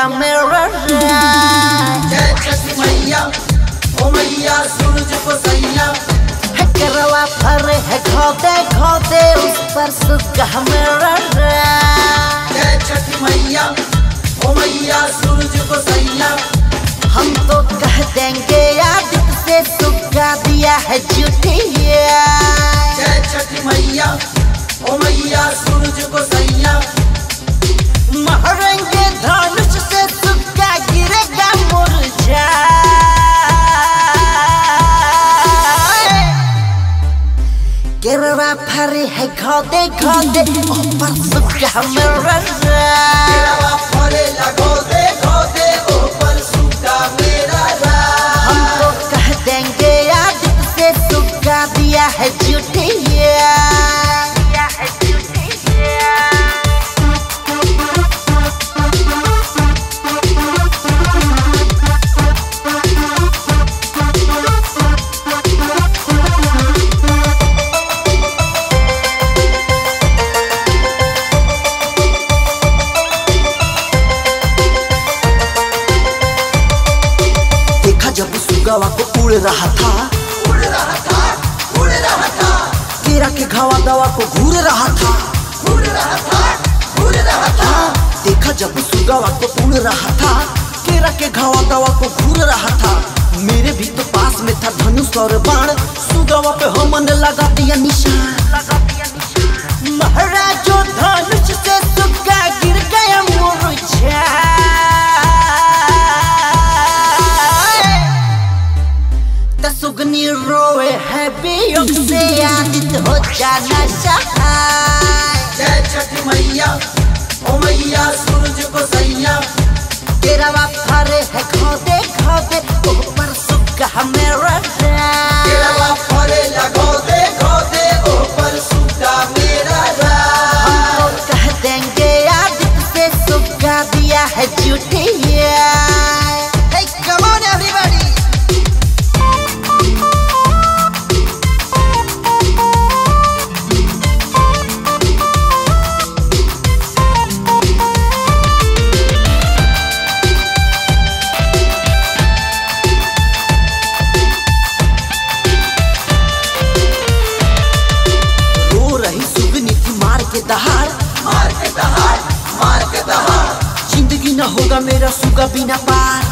सुगा मेरा जय छठी मैया ओ मैया सूरज को सैया है करवा फरे है खोदे खोदे उस पर सुगा मेरा जय छठी मैया ओ मैया सूरज को सैया हम तो कह देंगे आदित्य से सुगा दिया है झूठिया जय छठी मैया ओ मैया सूरज को सैया मारेंगे धनुष से सुगा गिरेगा मुरझा गिरवा फरे है खोदे खोदे ऊपर सुगा मेरा गिरवा फरे लगोदे खोदे ऊपर सुगा मेरा हम तो कह देंगे आदित्य से सुगा दिया है झूठिया जब सुगावा को उड़ रहा था केरा के घावा दवा को घूर रहा था देखा जब सुगावा को उड़ रहा था केरा के घावा दवा को घूर रहा था मेरे भी तो पास में था धनुष और बाण सुगावा पे हमने लगा दिया निशान महाराज जो धनुष से सुगा गिर गया मुरझा सुगनी रोए है वियोग से आदित हो जाना सहाय जय छठी मैया ओ मैया सूरज को सैया गिरवा फरे है खोदे खोदे ऊपर सुगा मेरा गिरवा फरे लगोदे खोदे ऊपर सुगा मेरा हम तो कह देंगे आदित्य से सुगा दिया है झूठिया Hey, come on everybody! जिंदगी न होगा मेरा सुगा बिना पार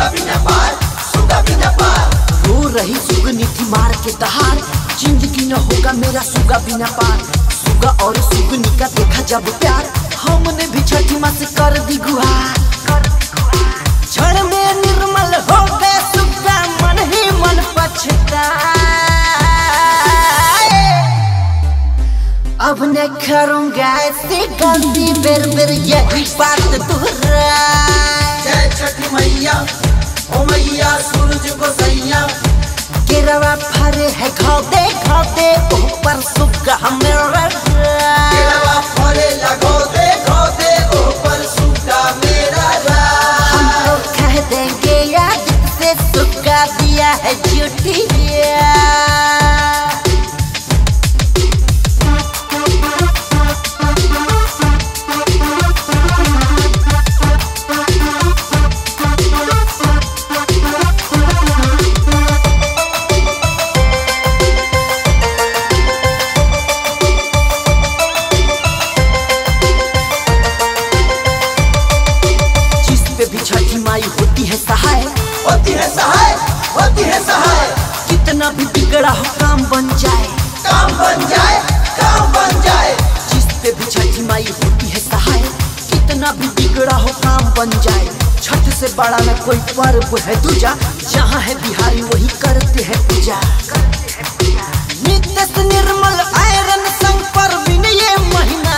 रो रही सुगनी थी मार के दहाड़ जिंदगी न होगा मेरा सुगा बिना पार सुगा और सुगनी का देखा जब प्यार हमने भी छठी माँ से कर दी गुहार क्षण में निर्मल हो गए सुगा मन ही मन पछताए अब न करूंगा ऐसी गंदी बेर बेर यही बात दोहराए जय छठी मैया ओ मैया सूरज को सैया गिरवा फरे है खोदे खोदे ऊपर सुगा मेरा गिरवा फरे लगोदे खोदे ऊपर सुगा मेरा हम तो कह देंगे आदित्य से सुगा दिया है झूठिया होती है सहाय कितना भी बिगड़ा हो काम बन जाए जिस पे भी छठी माई होती है सहाय कितना भी बिगड़ा हो काम बन जाए छठ से बड़ा न कोई पर्व है दूजा जहाँ है बिहारी वही करते हैं पूजा नित्य से निर्मल आयरन संग पर बिन ये महीना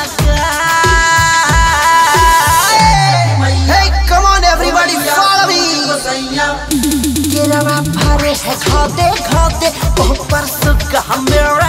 Hey, come on everybody, follow me! गिरवा फरे है खोदे खोदे ऊपर सुगा मेरा